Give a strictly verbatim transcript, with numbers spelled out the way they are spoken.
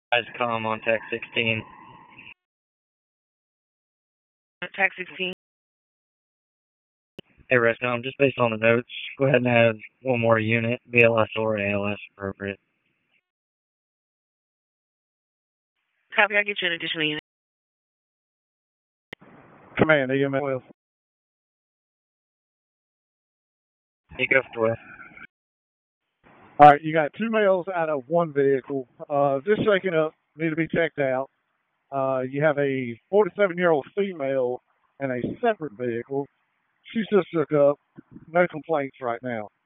Guys, com on Tech sixteen. Tech sixteen. Hey, Rescom, just based on the notes, go ahead and add one more unit, B L S or A L S appropriate. Copy, I'll get you an additional unit. Command, E M S. Take off the way. All right, you got two males out of one vehicle. Uh, just shaking up, need to be checked out. Uh, you have a forty-seven-year-old female in a separate vehicle. She's just shook up. No complaints right now.